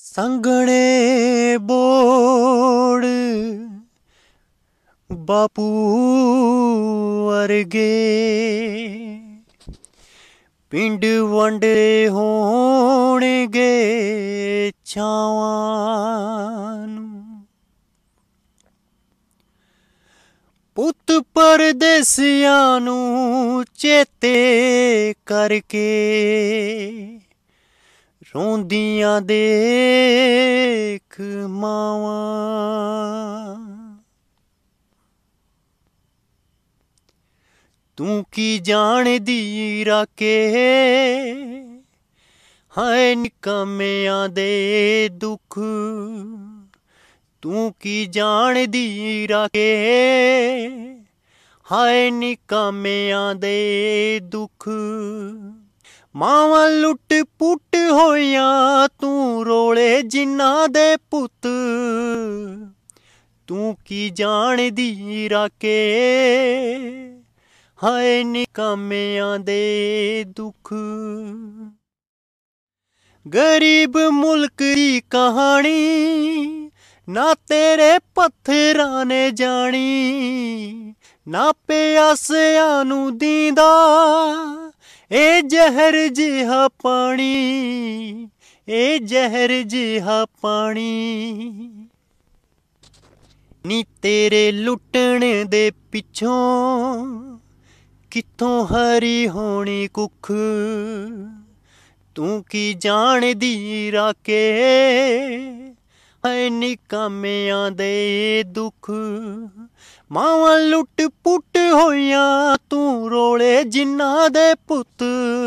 ਸੰਘਣੇ ਬੋੜ ਬਾਪੂ ਵਰਗੇ ਪਿੰਡ ਵੰਡੇ ਹੋਣਗੇ ਛਾਵਾਂ ਨੂੰ। ਪੁੱਤ ਪਰਦੇਸੀਆਂ ਨੂੰ ਚੇਤੇ ਕਰਕੇ ਰੋਂਦੀਆਂ ਦੇਖ ਮਾਵਾਂ। ਤੂੰ ਕੀ ਜਾਣਦੀ ਰਾਕੇ ਹਾਏ ਨਿਕੰਮਿਆਂ ਦੇ ਦੁੱਖ। ਤੂੰ ਕੀ ਜਾਣਦੀ ਰਾਕੇ ਹਾਏ ਨਿਕੰਮਿਆਂ ਦੇ ਦੁੱਖ। ਮਾਵਾਂ ਲੁੱਟ ਪੁੱਟ ਹੋਈਆਂ ਤੂੰ ਰੋਲੇ ਜਿਨ੍ਹਾਂ ਦੇ ਪੁੱਤ। ਤੂੰ ਕੀ ਜਾਣਦੀ ਰਾਕੇ ਹਾਏ ਨਿਕੰਮਿਆਂ ਦੇ ਦੁੱਖ। ਗਰੀਬ ਮੁਲਕ ਦੀ ਕਹਾਣੀ ਨਾ ਤੇਰੇ ਪੱਥਰਾਂ ਨੇ ਜਾਣੀ, ਨਾ ਪਿਆਸਿਆਂ ਨੂੰ ਦੀਂਦਾ ਇਹ ਜ਼ਹਿਰ ਜਿਹਾ ਪਾਣੀ, ਇਹ ਜ਼ਹਿਰ ਜਿਹਾ ਪਾਣੀ। ਨੀ ਤੇਰੇ ਲੁੱਟਣ ਦੇ ਪਿੱਛੋਂ ਕਿੱਥੋਂ ਹਰੀ ਹੋਣੀ ਕੁੱਖ। ਤੂੰ ਕੀ ਜਾਣਦੀ ਰਾਕੇ ਹਾਏ ਨਿਕੰਮਿਆਂ ਦੇ ਦੁੱਖ। ਮਾਵਾਂ ਲੁੱਟ ਪੁੱਟ ਹੋਈਆਂ ਤੂੰ ਰੋਲੇ ਜਿਨ੍ਹਾਂ ਦੇ ਪੁੱਤ।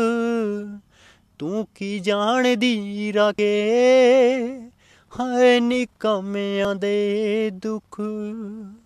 ਤੂੰ ਕੀ ਜਾਣਦੀ ਰਾਕੇ ਹਾਏ ਨਿਕੰਮਿਆਂ ਦੇ ਦੁੱਖ।